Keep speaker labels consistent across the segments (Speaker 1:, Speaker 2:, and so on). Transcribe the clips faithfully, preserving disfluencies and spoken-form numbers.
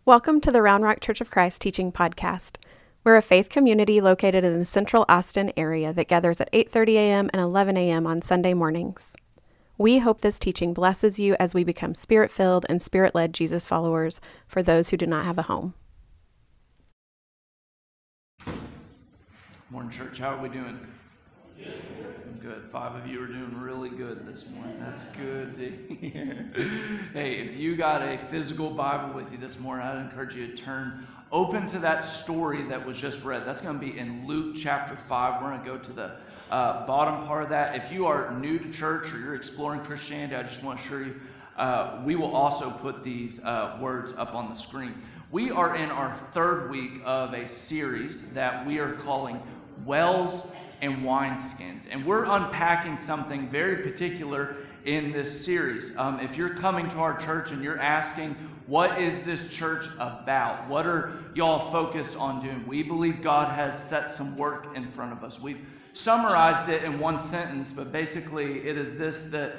Speaker 1: Welcome to the Round Rock Church of Christ Teaching Podcast. We're a faith community located in the central Austin area that gathers at eight thirty a.m. and eleven a.m. on Sunday mornings. We hope this teaching blesses you as we become Spirit-filled and Spirit-led Jesus followers for those who do not have a home.
Speaker 2: Morning, church. How are we doing? Good. Good. Five of you are doing really good this morning. That's good to hear. Hey, if you got a physical Bible with you this morning, I'd encourage you to turn open to that story that was just read. That's going to be in Luke chapter five. We're going to go to the uh, bottom part of that. If you are new to church or you're exploring Christianity, I just want to assure you, uh, we will also put these uh, words up on the screen. We are in our third week of a series that we are calling Wells and Wineskins. And we're unpacking something very particular in this series. Um, if you're coming to our church and you're asking, what is this church about? What are y'all focused on doing? We believe God has set some work in front of us. We've summarized it in one sentence, but basically it is this, that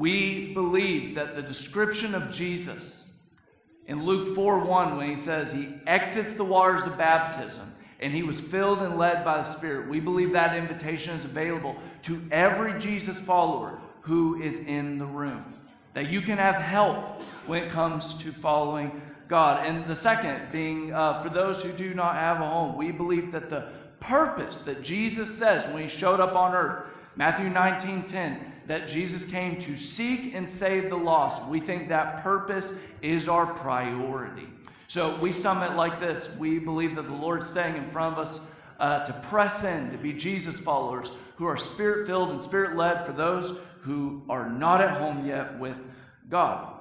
Speaker 2: we believe that the description of Jesus in Luke four one, when he says he exits the waters of baptism, and he was filled and led by the Spirit. We believe that invitation is available to every Jesus follower who is in the room. That you can have help when it comes to following God. And the second being, uh, for those who do not have a home, we believe that the purpose that Jesus says when he showed up on earth, Matthew nineteen ten, that Jesus came to seek and save the lost. We think that purpose is our priority. So we sum it like this. We believe that the Lord's saying in front of us uh, to press in, to be Jesus followers who are Spirit-filled and Spirit-led for those who are not at home yet with God.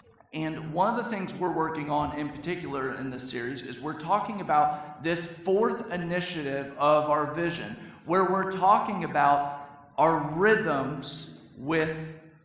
Speaker 2: And one of the things we're working on in particular in this series is we're talking about this fourth initiative of our vision, where we're talking about our rhythms with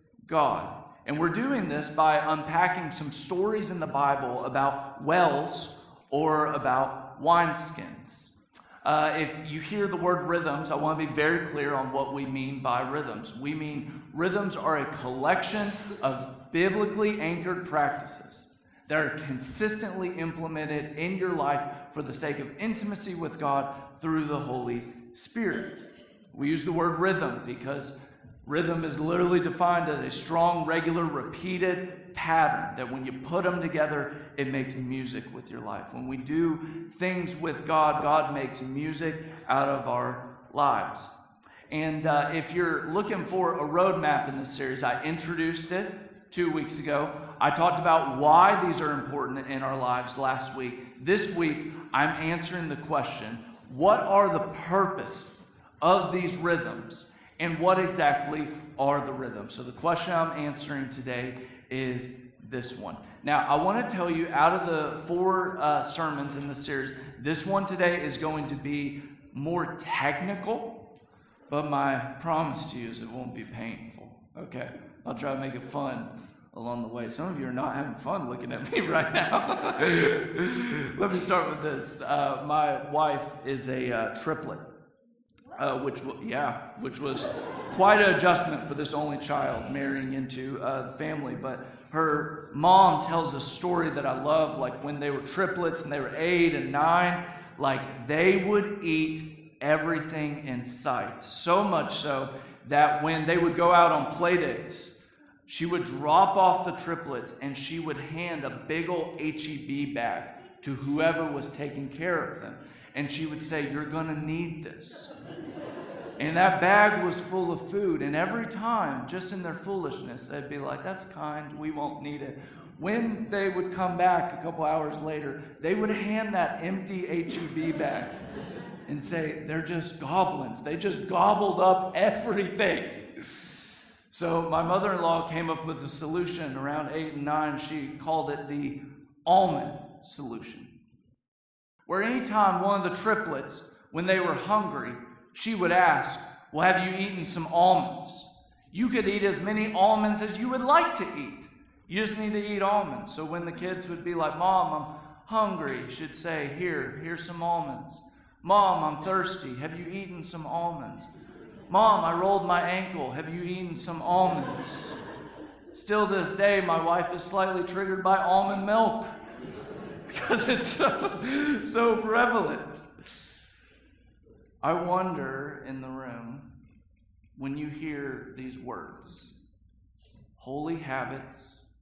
Speaker 2: God. And we're doing this by unpacking some stories in the Bible about wells or about wineskins. Uh, if you hear the word rhythms, I want to be very clear on what we mean by rhythms. We mean rhythms are a collection of biblically anchored practices that are consistently implemented in your life for the sake of intimacy with God through the Holy Spirit. We use the word rhythm because rhythm is literally defined as a strong, regular, repeated pattern that when you put them together, it makes music with your life. When we do things with God, God makes music out of our lives. And uh, if you're looking for a roadmap in this series, I introduced it two weeks ago. I talked about why these are important in our lives last week. This week, I'm answering the question, what are the purpose of these rhythms? And what exactly are the rhythms? So the question I'm answering today is this one. Now, I want to tell you, out of the four uh, sermons in the series, this one today is going to be more technical, but my promise to you is it won't be painful. Okay, I'll try to make it fun along the way. Some of you are not having fun looking at me right now. Let me start with this. Uh, my wife is a uh, triplet. Uh, which, yeah, which was quite an adjustment for this only child marrying into uh, the family. But her mom tells a story that I love, like when they were triplets and they were eight and nine, like they would eat everything in sight. So much so that when they would go out on play dates, she would drop off the triplets and she would hand a big old H E B bag to whoever was taking care of them. And she would say, "You're going to need this." And that bag was full of food. And every time, just in their foolishness, they'd be like, "That's kind, we won't need it." When they would come back a couple hours later, they would hand that empty H E B bag and say, "They're just goblins. They just gobbled up everything." So my mother-in-law came up with a solution around eight and nine. She called it the almond solution. Where anytime one of the triplets, when they were hungry, she would ask, "Well, have you eaten some almonds?" You could eat as many almonds as you would like to eat. You just need to eat almonds. So when the kids would be like, "Mom, I'm hungry," she'd say, "Here, here's some almonds." "Mom, I'm thirsty. Have you eaten some almonds?" "Mom, I rolled my ankle. Have you eaten some almonds?" Still to this day, my wife is slightly triggered by almond milk. because it's so, so prevalent. I wonder in the room when you hear these words, holy habits,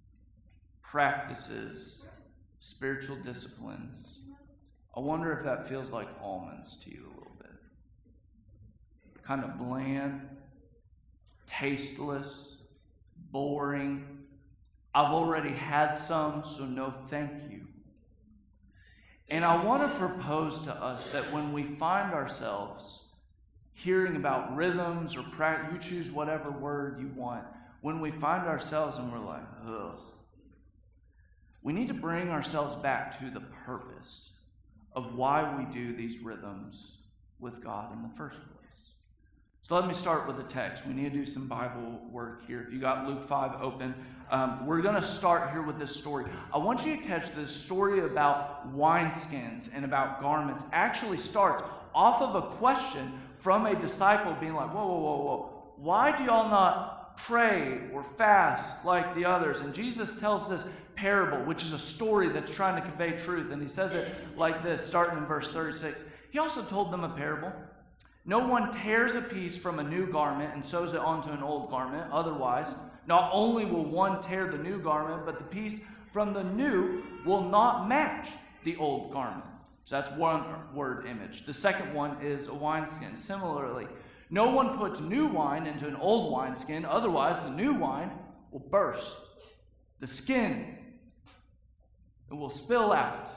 Speaker 2: practices, spiritual disciplines, I wonder if that feels like almonds to you a little bit. Kind of bland, tasteless, boring. I've already had some, so no thank you. And I want to propose to us that when we find ourselves hearing about rhythms or pra- you choose whatever word you want, when we find ourselves and we're like, ugh, we need to bring ourselves back to the purpose of why we do these rhythms with God in the first place. So let me start with the text. We need to do some Bible work here. If you got Luke five open, um, we're going to start here with this story. I want you to catch this story about wineskins and about garments. Actually starts off of a question from a disciple being like, whoa, whoa, whoa, whoa. Why do y'all not pray or fast like the others? And Jesus tells this parable, which is a story that's trying to convey truth. And he says it like this, starting in verse thirty-six. He also told them a parable. No one tears a piece from a new garment and sews it onto an old garment. Otherwise, not only will one tear the new garment, but the piece from the new will not match the old garment. So that's one word image. The second one is a wineskin. Similarly, no one puts new wine into an old wineskin. Otherwise, the new wine will burst. The skins, it will spill out.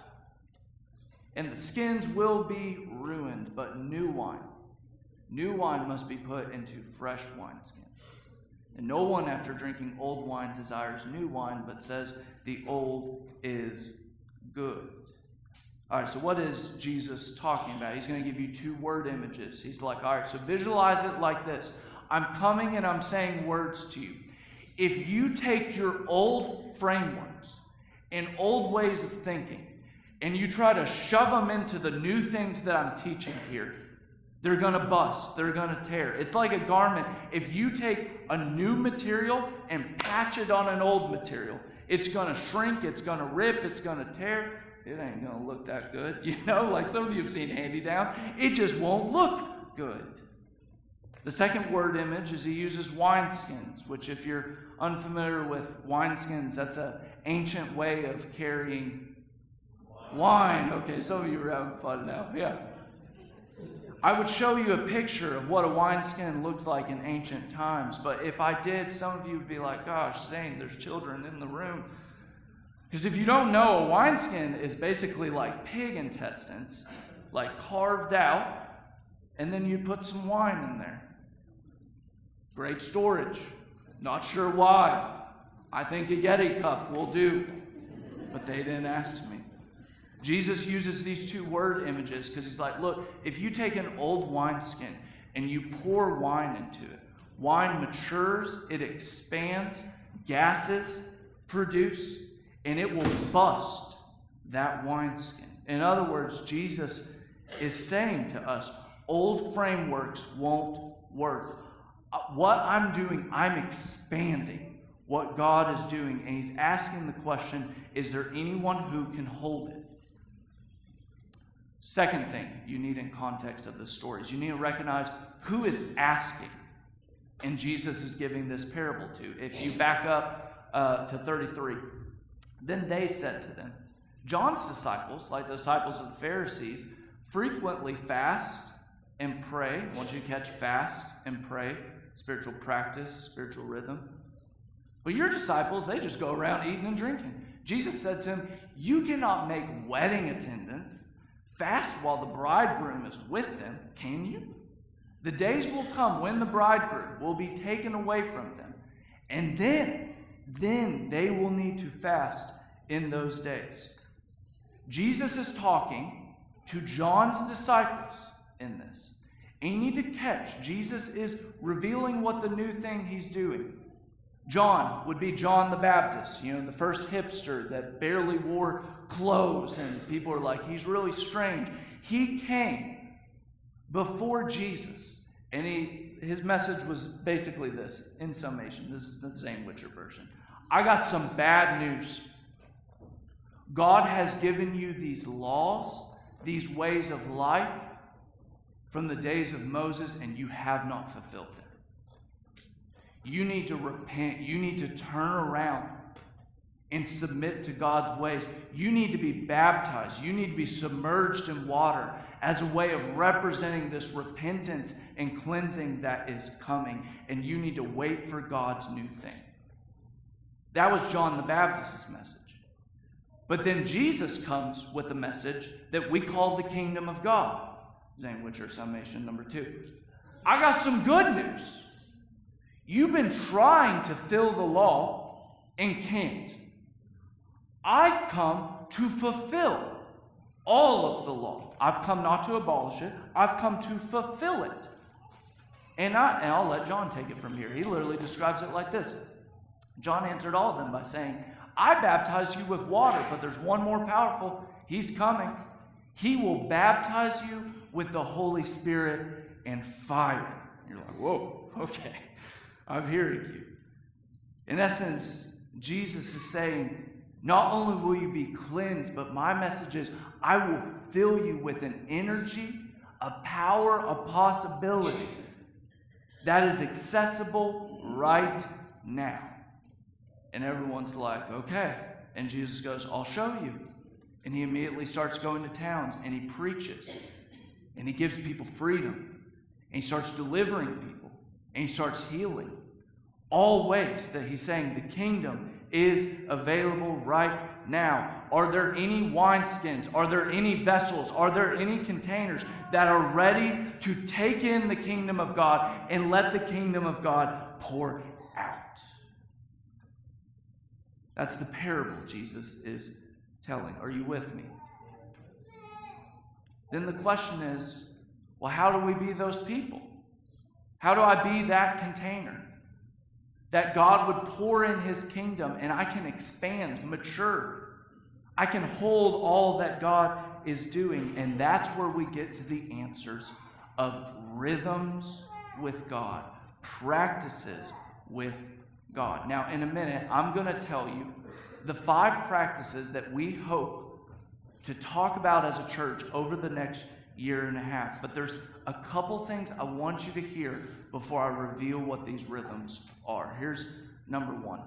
Speaker 2: And the skins will be ruined, but new wine. New wine must be put into fresh wineskins. And no one after drinking old wine desires new wine, but says the old is good. All right, so what is Jesus talking about? He's going to give you two word images. He's like, all right, so visualize it like this. I'm coming and I'm saying words to you. If you take your old frameworks and old ways of thinking and you try to shove them into the new things that I'm teaching here, they're going to bust. They're going to tear. It's like a garment. If you take a new material and patch it on an old material, it's going to shrink, it's going to rip, it's going to tear. It ain't going to look that good. You know, like some of you have seen hand-me-down. It just won't look good. The second word image is he uses wineskins, which if you're unfamiliar with wineskins, that's an ancient way of carrying wine. Okay, some of you are having fun now. Yeah. I would show you a picture of what a wineskin looked like in ancient times, but if I did, some of you would be like, gosh, Zane, there's children in the room. Because if you don't know, a wineskin is basically like pig intestines, like carved out, and then you put some wine in there. Great storage. Not sure why. I think a Yeti cup will do, but they didn't ask me. Jesus uses these two word images because he's like, look, if you take an old wineskin and you pour wine into it, wine matures, it expands, gases produce, and it will bust that wineskin. In other words, Jesus is saying to us, old frameworks won't work. What I'm doing, I'm expanding what God is doing, and he's asking the question, is there anyone who can hold it? Second thing you need in context of the stories, you need to recognize who is asking, and Jesus is giving this parable to. If you back up uh, to thirty-three, then they said to them, John's disciples, like the disciples of the Pharisees, frequently fast and pray. I want you to catch fast and pray, spiritual practice, spiritual rhythm. But your disciples, they just go around eating and drinking. Jesus said to him, you cannot make wedding attendants fast while the bridegroom is with them, can you? The days will come when the bridegroom will be taken away from them, and then, then they will need to fast in those days. Jesus is talking to John's disciples in this. And you need to catch, Jesus is revealing what the new thing he's doing. John would be John the Baptist, you know, the first hipster that barely wore clothes, and people are like, he's really strange. He came before Jesus, and he his message was basically this, in summation. This is the Zane Witcher version. I got some bad news. God has given you these laws, these ways of life from the days of Moses, and you have not fulfilled them. You need to repent. You need to turn around and submit to God's ways. You need to be baptized. You need to be submerged in water as a way of representing this repentance and cleansing that is coming. And you need to wait for God's new thing. That was John the Baptist's message. But then Jesus comes with a message that we call the kingdom of God. Zangwitcher summation number two. I got some good news. You've been trying to fill the law and can't. I've come to fulfill all of the law. I've come not to abolish it. I've come to fulfill it. And, I, and I'll let John take it from here. He literally describes it like this. John answered all of them by saying, I baptize you with water, but there's one more powerful. He's coming. He will baptize you with the Holy Spirit and fire. You're like, whoa, okay. I'm hearing you. In essence, Jesus is saying, not only will you be cleansed, but my message is, I will fill you with an energy, a power, a possibility that is accessible right now. And everyone's like, okay. And Jesus goes, I'll show you. And he immediately starts going to towns and he preaches. And he gives people freedom. And he starts delivering people. And he starts healing. All ways that he's saying the kingdom is available right now. Are there any wineskins? Are there any vessels? Are there any containers that are ready to take in the kingdom of God and let the kingdom of God pour out? That's the parable Jesus is telling. Are you with me? Then the question is, well, how do we be those people? How do I be that container? That God would pour in his kingdom and I can expand, mature. I can hold all that God is doing. And that's where we get to the answers of rhythms with God, practices with God. Now, in a minute, I'm going to tell you the five practices that we hope to talk about as a church over the next year and a half. But there's a couple things I want you to hear before I reveal what these rhythms are. Here's number one.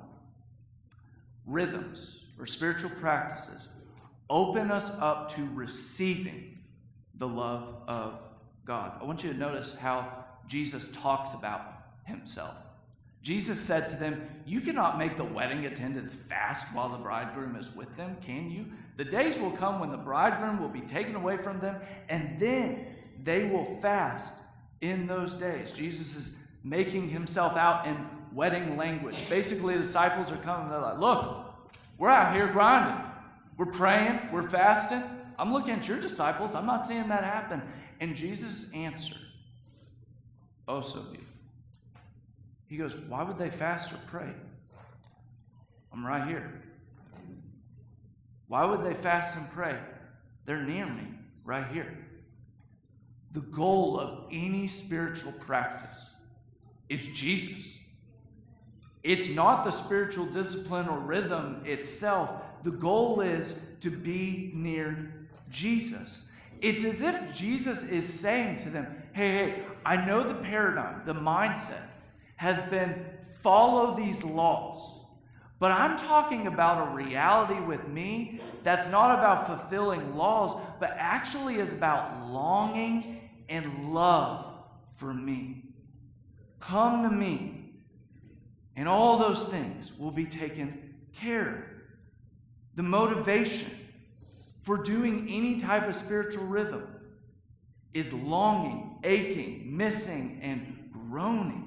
Speaker 2: Rhythms, or spiritual practices, open us up to receiving the love of God. I want you to notice how Jesus talks about himself. Jesus said to them, you cannot make the wedding attendants fast while the bridegroom is with them, can you? The days will come when the bridegroom will be taken away from them, and then they will fast in those days. Jesus is making himself out in wedding language. Basically, the disciples are coming, they're like, look, we're out here grinding. We're praying, we're fasting. I'm looking at your disciples, I'm not seeing that happen. And Jesus answered, oh, so beautiful. He goes, why would they fast or pray? I'm right here. Why would they fast and pray? They're near me, right here. The goal of any spiritual practice is Jesus. It's not the spiritual discipline or rhythm itself. The goal is to be near Jesus. It's as if Jesus is saying to them, hey, hey, I know the paradigm, the mindset has been follow these laws. But I'm talking about a reality with me that's not about fulfilling laws, but actually is about longing and love for me. Come to me, and all those things will be taken care of. The motivation for doing any type of spiritual rhythm is longing, aching, missing, and groaning.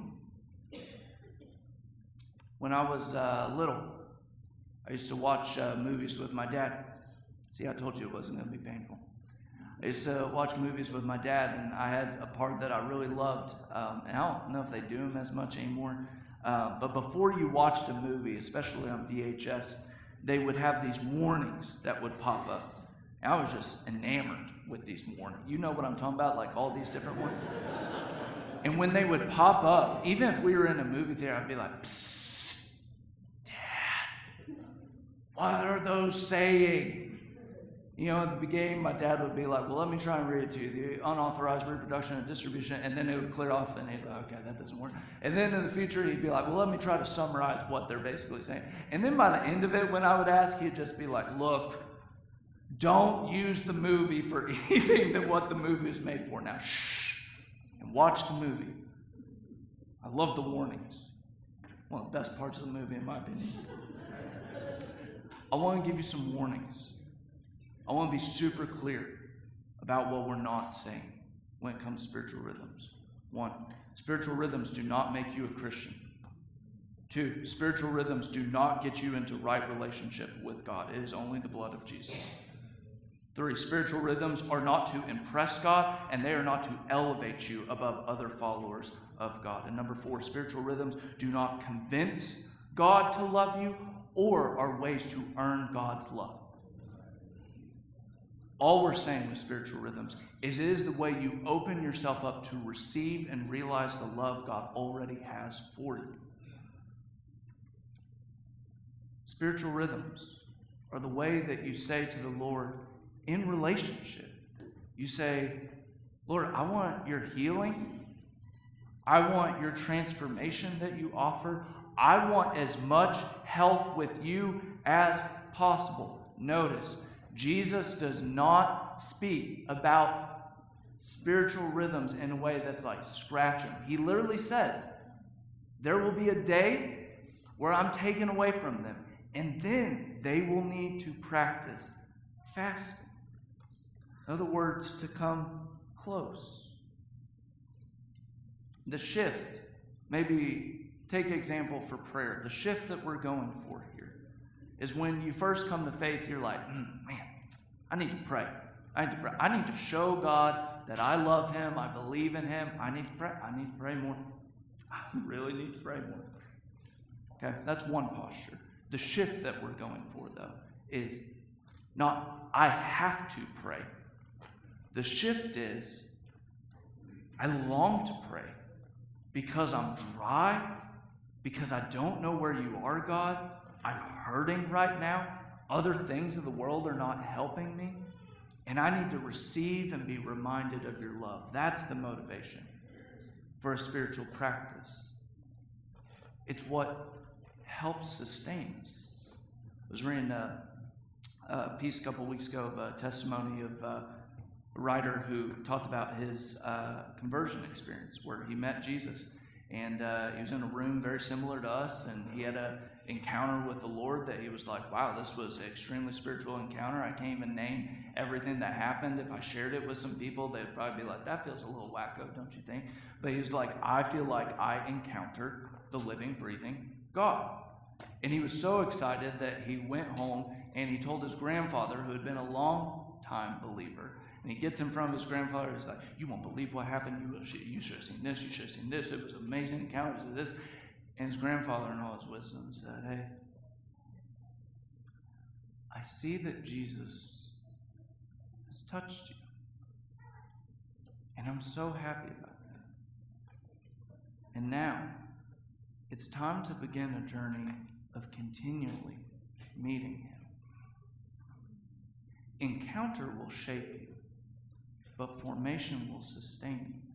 Speaker 2: When I was uh, little, I used to watch uh, movies with my dad. See, I told you it wasn't going to be painful. I used to watch movies with my dad, and I had a part that I really loved. Um, and I don't know if they do them as much anymore. Uh, but before you watched a movie, especially on V H S, they would have these warnings that would pop up. And I was just enamored with these warnings. You know what I'm talking about, like all these different warnings. And when they would pop up, even if we were in a movie theater, I'd be like, psst, Dad. What are those saying? You know, at the beginning, my dad would be like, well, let me try and read it to you. The unauthorized reproduction and distribution, and then it would clear off, and he'd be like, okay, that doesn't work. And then in the future, he'd be like, well, let me try to summarize what they're basically saying. And then by the end of it, when I would ask, he'd just be like, look, don't use the movie for anything than what the movie is made for. Now, shh, and watch the movie. I love the warnings. One of the best parts of the movie, in my opinion. I want to give you some warnings. I want to be super clear about what we're not saying when it comes to spiritual rhythms. One, spiritual rhythms do not make you a Christian. Two, spiritual rhythms do not get you into right relationship with God. It is only the blood of Jesus. Three, spiritual rhythms are not to impress God, and they are not to elevate you above other followers of God. And number four, spiritual rhythms do not convince God to love you or are ways to earn God's love. All we're saying with spiritual rhythms is it is the way you open yourself up to receive and realize the love God already has for you. Spiritual rhythms are the way that you say to the Lord in relationship. You say, Lord, I want your healing. I want your transformation that you offer. I want as much health with you as possible. Notice, Jesus does not speak about spiritual rhythms in a way that's like scratch them. He literally says, there will be a day where I'm taken away from them, and then they will need to practice fasting. In other words, to come close. The shift, maybe take example for prayer. The shift that we're going for here is when you first come to faith, you're like, mm, man, I need to pray. I need to pray. I need to show God that I love Him. I believe in Him. I need to pray. I need to pray more. I really need to pray more. Okay, that's one posture. The shift that we're going for, though, is not, I have to pray. The shift is, I long to pray because I'm dry, because I don't know where you are, God. I'm hurting right now. Other things of the world are not helping me. And I need to receive and be reminded of your love. That's the motivation for a spiritual practice. It's what helps sustain us. I was reading a, a piece a couple weeks ago of a testimony of a writer who talked about his uh, conversion experience where he met Jesus. And uh, he was in a room very similar to us, and he had an encounter with the Lord that he was like, wow, this was an extremely spiritual encounter. I can't even name everything that happened. If I shared it with some people, they'd probably be like, that feels a little wacko, don't you think? But he was like, I feel like I encountered the living, breathing God. And he was so excited that he went home and he told his grandfather, who had been a long-time believer, and he gets in front of his grandfather. He's like, you won't believe what happened. You, you should have seen this. You should have seen this. It was amazing encounters of this. And his grandfather, in all his wisdom, said, hey, I see that Jesus has touched you. And I'm so happy about that. And now, it's time to begin a journey of continually meeting Him. Encounter will shape you, but formation will sustain you.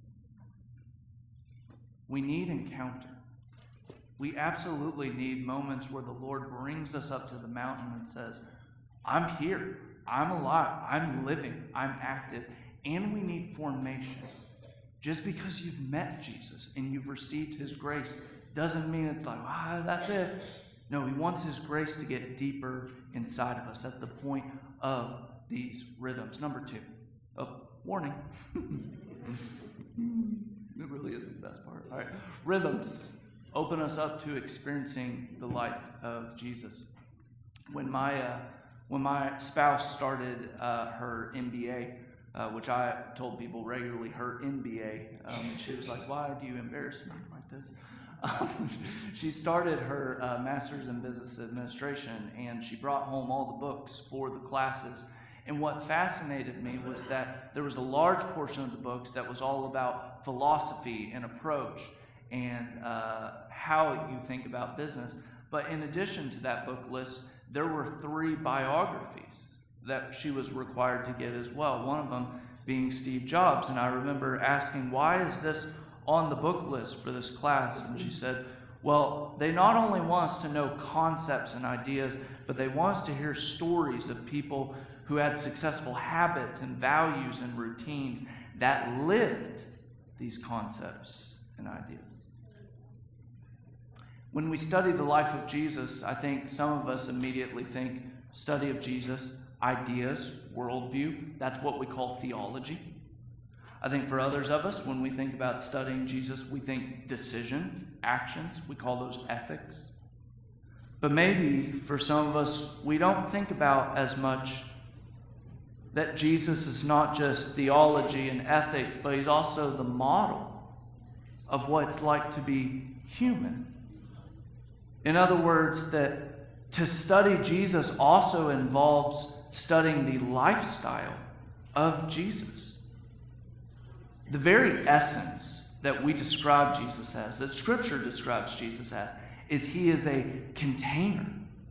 Speaker 2: We need encounter. We absolutely need moments where the Lord brings us up to the mountain and says, I'm here, I'm alive, I'm living, I'm active, and we need formation. Just because you've met Jesus and you've received His grace doesn't mean it's like, ah, that's it. No, He wants His grace to get deeper inside of us. That's the point of these rhythms. Number two. Oh, warning. It really is the best part. All right. Rhythms open us up to experiencing the life of Jesus. When my uh, when my spouse started uh, her M B A, uh, which I told people regularly, her M B A, um, and she was like, why do you embarrass me like this? Um, she started her uh, master's in business administration, and she brought home all the books for the classes. And what fascinated me was that there was a large portion of the books that was all about philosophy and approach and uh, how you think about business. But in addition to that book list, there were three biographies that she was required to get as well, one of them being Steve Jobs. And I remember asking, why is this on the book list for this class? And she said, well, they not only want us to know concepts and ideas, but they want us to hear stories of people who had successful habits and values and routines that lived these concepts and ideas. When we study the life of Jesus, I think some of us immediately think study of Jesus, ideas, worldview. That's what we call theology. I think for others of us, when we think about studying Jesus, we think decisions, actions. We call those ethics. But maybe for some of us, we don't think about as much that Jesus is not just theology and ethics, but he's also the model of what it's like to be human. In other words, that to study Jesus also involves studying the lifestyle of Jesus. The very essence that we describe Jesus as, that Scripture describes Jesus as, is he is a container.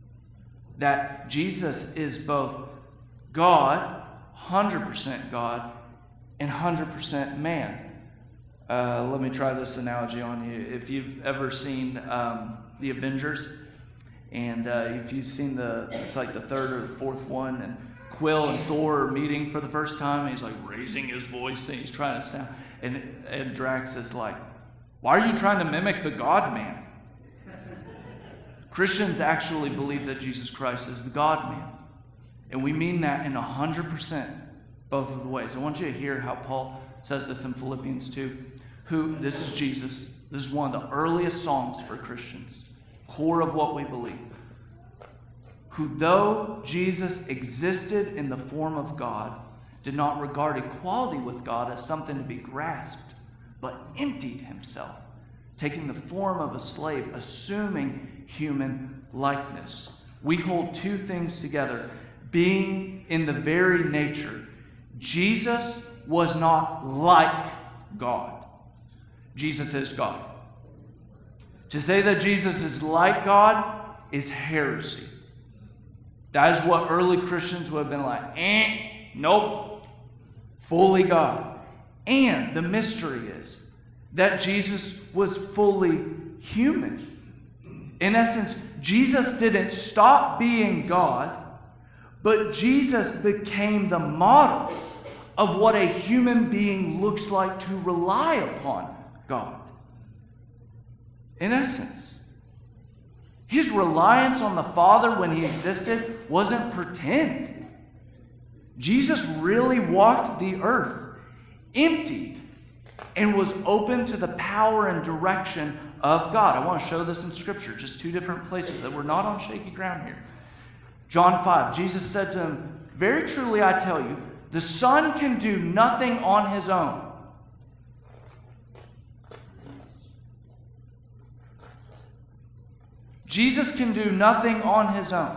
Speaker 2: That Jesus is both God, one hundred percent God, and one hundred percent man. Uh, let me try this analogy on you. If you've ever seen um, The Avengers, and uh, if you've seen the, it's like the third or the fourth one, and Quill and Thor are meeting for the first time, and he's like raising his voice, and he's trying to sound, and, and Drax is like, why are you trying to mimic the God-man? Christians actually believe that Jesus Christ is the God-man. And we mean that in one hundred percent both of the ways. I want you to hear how Paul says this in Philippians two. Who, this is Jesus. This is one of the earliest songs for Christians. Core of what we believe. Who, though Jesus existed in the form of God, did not regard equality with God as something to be grasped, but emptied himself, taking the form of a slave, assuming human likeness. We hold two things together. Being in the very nature, Jesus was not like God. Jesus is God. To say that Jesus is like God is heresy. That is what early Christians would have been like, eh, nope, fully God. And the mystery is that Jesus was fully human. In essence, Jesus didn't stop being God, but Jesus became the model of what a human being looks like to rely upon God. In essence, his reliance on the Father when he existed wasn't pretend. Jesus really walked the earth, emptied, and was open to the power and direction of God. I want to show this in Scripture, just two different places that we're not on shaky ground here. John five, Jesus said to him, very truly I tell you, the Son can do nothing on his own. Jesus can do nothing on his own,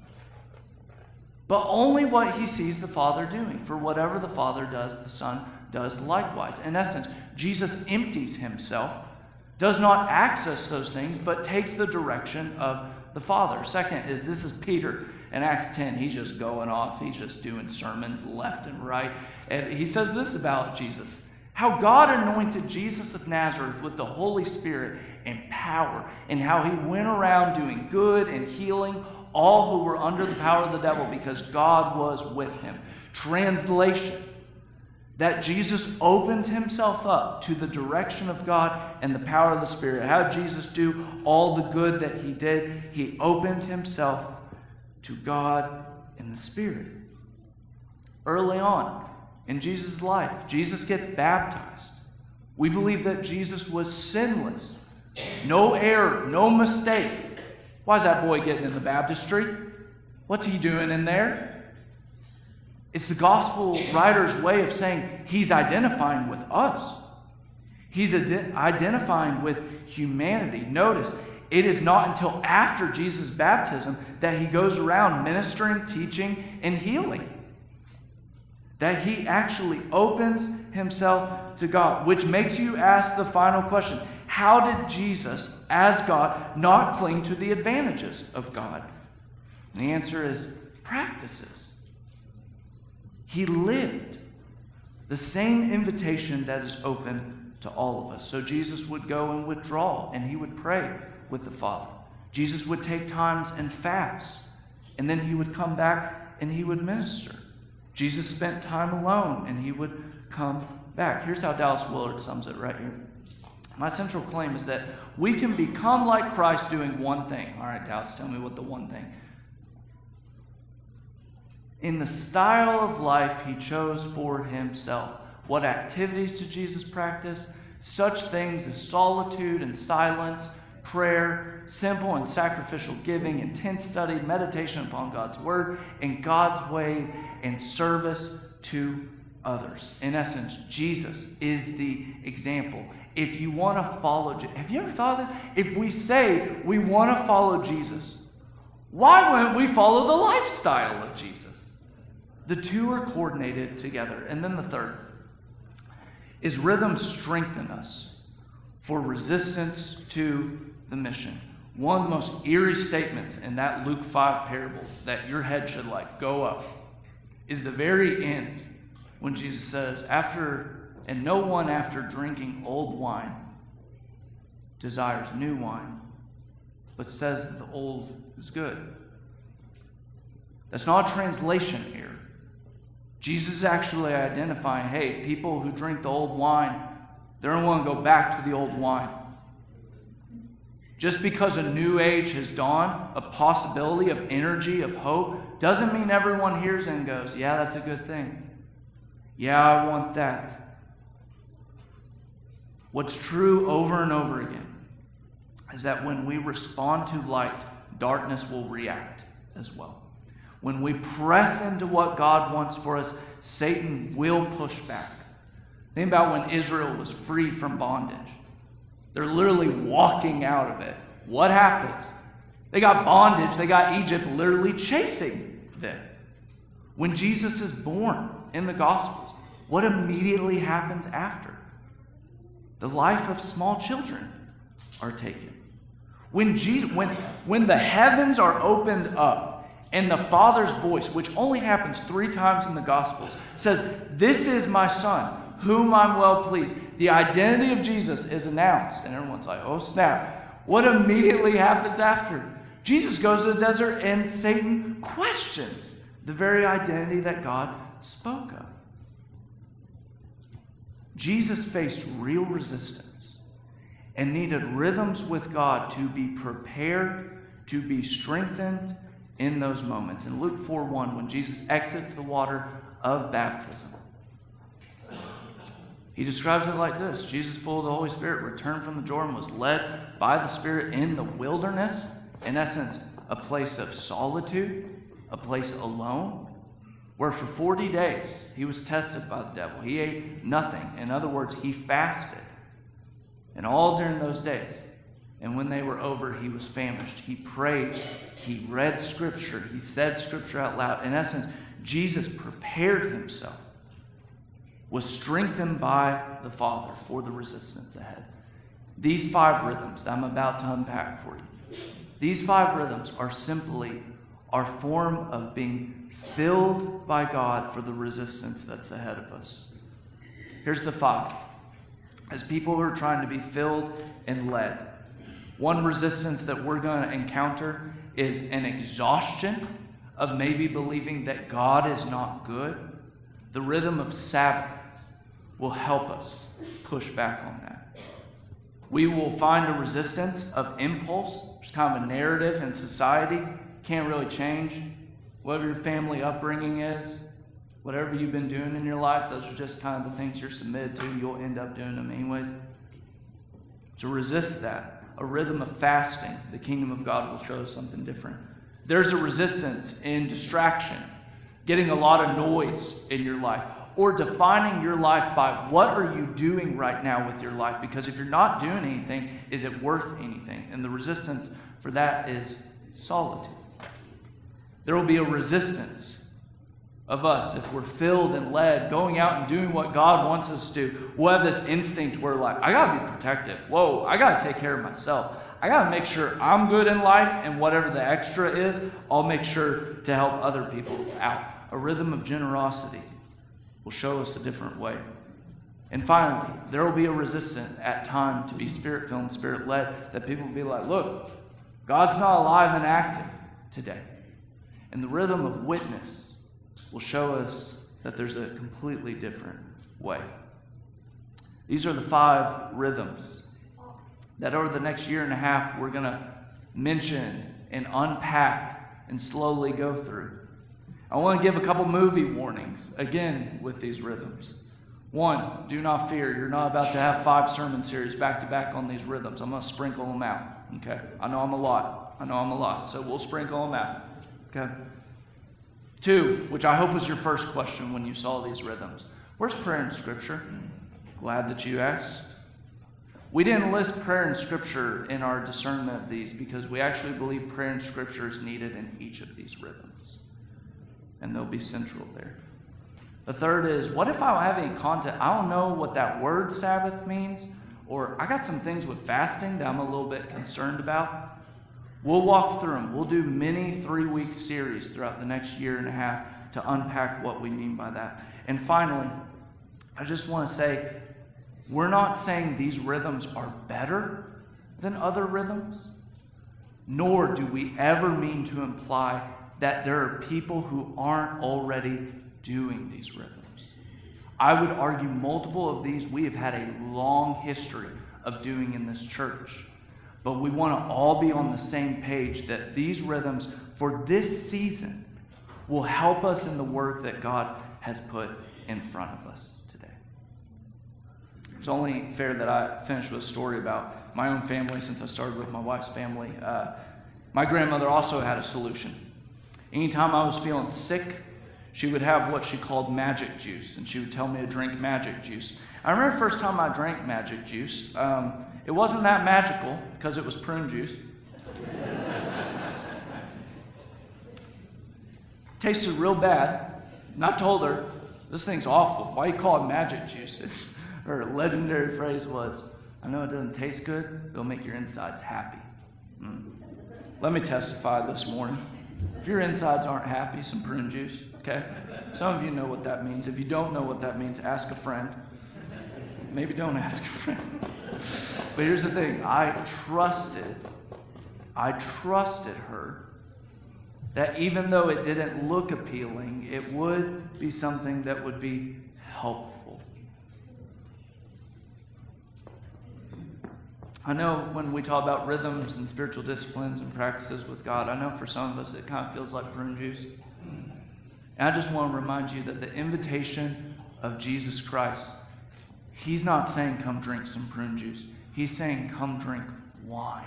Speaker 2: but only what he sees the Father doing. For whatever the Father does, the Son does likewise. In essence, Jesus empties himself, does not access those things, but takes the direction of the Father. Second is, this is Peter in Acts ten. He's just going off. He's just doing sermons left and right. And he says this about Jesus. How God anointed Jesus of Nazareth with the Holy Spirit and power, and how he went around doing good and healing all who were under the power of the devil, because God was with him. Translation, that Jesus opened himself up to the direction of God and the power of the Spirit. How did Jesus do all the good that he did? He opened himself to God and the Spirit. Early on in Jesus' life, Jesus gets baptized. We believe that Jesus was sinless. No error, no mistake. Why is that boy getting in the baptistry? What's he doing in there? It's the gospel writer's way of saying he's identifying with us. He's ad- identifying with humanity. Notice, it is not until after Jesus' baptism that he goes around ministering, teaching, and healing. That he actually opens himself to God, which makes you ask the final question. How did Jesus, as God, not cling to the advantages of God? And the answer is practices. He lived the same invitation that is open to all of us. So Jesus would go and withdraw, and he would pray with the Father. Jesus would take times and fast, and then he would come back and he would minister. Jesus spent time alone, and he would come back. Here's how Dallas Willard sums it right here. My central claim is that we can become like Christ doing one thing. All right, Dallas, tell me what the one thing. In the style of life he chose for himself. What activities did Jesus practice? Such things as solitude and silence, prayer, simple and sacrificial giving, intense study, meditation upon God's word, and God's way, and service to others. In essence, Jesus is the example. If you want to follow, have you ever thought of this? If we say we want to follow Jesus, why wouldn't we follow the lifestyle of Jesus? The two are coordinated together. And then the third is rhythms strengthen us for resistance to the mission. One of the most eerie statements in that Luke five parable that your head should like go up is the very end when Jesus says, after, and no one after drinking old wine desires new wine, but says that the old is good. That's not a translation error. Jesus is actually identifying, hey, people who drink the old wine, they don't want to go back to the old wine. Just because a new age has dawned, a possibility of energy, of hope, doesn't mean everyone hears and goes, yeah, that's a good thing. Yeah, I want that. What's true over and over again is that when we respond to light, darkness will react as well. When we press into what God wants for us, Satan will push back. Think about when Israel was free from bondage. They're literally walking out of it. What happens? They got bondage. They got Egypt literally chasing them. When Jesus is born in the Gospels, what immediately happens after? The life of small children are taken. When, Jesus, when, when the heavens are opened up, and the Father's voice, which only happens three times in the Gospels, says, "This is my Son, whom I'm well pleased." The identity of Jesus is announced, and everyone's like, oh snap. What immediately happens after? Jesus goes to the desert, and Satan questions the very identity that God spoke of. Jesus faced real resistance and needed rhythms with God to be prepared, to be strengthened, in those moments. In Luke four one, when Jesus exits the water of baptism, he describes it like this. Jesus, full of the Holy Spirit, returned from the Jordan, was led by the Spirit in the wilderness, in essence, a place of solitude, a place alone, where for forty days he was tested by the devil. He ate nothing. In other words, he fasted. And all during those days, and when they were over, he was famished. He prayed. He read Scripture. He said Scripture out loud. In essence, Jesus prepared himself, was strengthened by the Father for the resistance ahead. These five rhythms that I'm about to unpack for you, these five rhythms are simply our form of being filled by God for the resistance that's ahead of us. Here's the five. As people who are trying to be filled and led, one resistance that we're going to encounter is an exhaustion of maybe believing that God is not good. The rhythm of Sabbath will help us push back on that. We will find a resistance of impulse. There's kind of a narrative in society. Can't really change. Whatever your family upbringing is, whatever you've been doing in your life, those are just kind of the things you're submitted to. You'll end up doing them anyways. To resist that. A rhythm of fasting, the kingdom of God will show us something different. There's a resistance in distraction, getting a lot of noise in your life, or defining your life by what are you doing right now with your life? Because if you're not doing anything, is it worth anything? And the resistance for that is solitude. There will be a resistance of us if we're filled and led, going out and doing what God wants us to do. We'll have this instinct where like, I gotta be protective. Whoa, I gotta take care of myself. I got to make sure I'm good in life, and whatever the extra is, I'll make sure to help other people out. A rhythm of generosity will show us a different way. And finally, there will be a resistance at time to be spirit-filled, spirit-led, that people will be like, look, God's not alive and active today. And the rhythm of witness will show us that there's a completely different way. These are the five rhythms that over the next year and a half we're going to mention and unpack and slowly go through. I want to give a couple movie warnings, again, with these rhythms. One, do not fear. You're not about to have five sermon series back-to-back on these rhythms. I'm going to sprinkle them out, okay? I know I'm a lot. I know I'm a lot, so we'll sprinkle them out, okay? Two, which I hope was your first question when you saw these rhythms. Where's prayer in Scripture? Glad that you asked. We didn't list prayer in Scripture in our discernment of these because we actually believe prayer in Scripture is needed in each of these rhythms. And they'll be central there. The third is, what if I don't have any content? I don't know what that word Sabbath means, or I got some things with fasting that I'm a little bit concerned about. We'll walk through them. We'll do many three-week series throughout the next year and a half to unpack what we mean by that. And finally, I just want to say, we're not saying these rhythms are better than other rhythms, nor do we ever mean to imply that there are people who aren't already doing these rhythms. I would argue multiple of these we have had a long history of doing in this church. But we want to all be on the same page that these rhythms for this season will help us in the work that God has put in front of us today. It's only fair that I finish with a story about my own family since I started with my wife's family. Uh, my grandmother also had a solution. Anytime I was feeling sick, she would have what she called magic juice, and she would tell me to drink magic juice. I remember the first time I drank magic juice. Um, it wasn't that magical because it was prune juice. Tasted real bad. And I told her, this thing's awful. Why you call it magic juice? Her legendary phrase was, I know it doesn't taste good, it'll make your insides happy. Mm. Let me testify this morning. If your insides aren't happy, some prune juice, okay? Some of you know what that means. If you don't know what that means, ask a friend. Maybe don't ask a friend. But here's the thing. I trusted, I trusted her that even though it didn't look appealing, it would be something that would be helpful. I know when we talk about rhythms and spiritual disciplines and practices with God, I know for some of us it kind of feels like prune juice. And I just want to remind you that the invitation of Jesus Christ, He's not saying come drink some prune juice. He's saying come drink wine.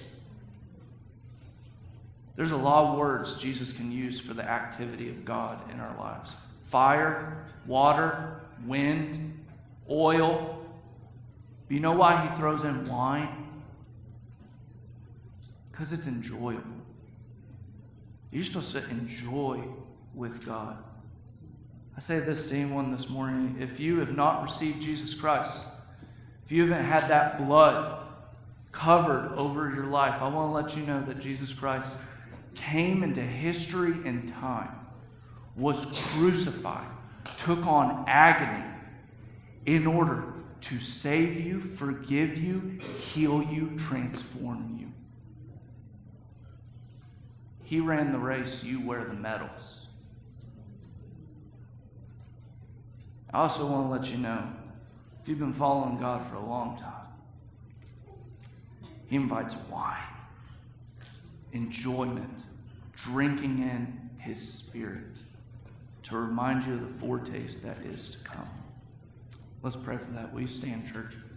Speaker 2: There's a lot of words Jesus can use for the activity of God in our lives. Fire, water, wind, oil. Do you know why He throws in wine? Because it's enjoyable. You're supposed to enjoy with God. I say this to anyone this morning, if you have not received Jesus Christ, if you haven't had that blood covered over your life, I want to let you know that Jesus Christ came into history and time, was crucified, took on agony in order to save you, forgive you, heal you, transform you. He ran the race, you wear the medals. I also want to let you know, if you've been following God for a long time, He invites wine, enjoyment, drinking in His Spirit to remind you of the foretaste that is to come. Let's pray for that. Will you stand, church?